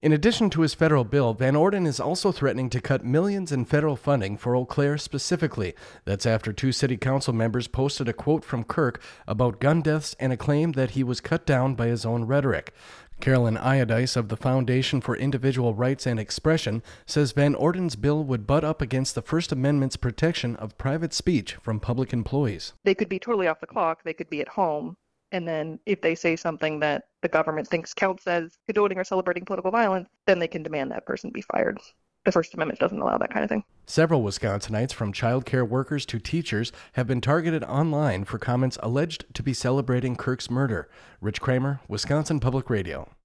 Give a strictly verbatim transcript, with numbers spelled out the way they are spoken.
In addition to his federal bill, Van Orden is also threatening to cut millions in federal funding for Eau Claire specifically. That's after two city council members posted a quote from Kirk about gun deaths and a claim that he was cut down by his own rhetoric. Carolyn Iodice of the Foundation for Individual Rights and Expression says Van Orden's bill would butt up against the First Amendment's protection of private speech from public employees. They could be totally off the clock. They could be at home. And then if they say something that the government thinks counts as condoning or celebrating political violence, then they can demand that person be fired. The First Amendment doesn't allow that kind of thing. Several Wisconsinites, from child care workers to teachers, have been targeted online for comments alleged to be celebrating Kirk's murder. Rich Kramer, Wisconsin Public Radio.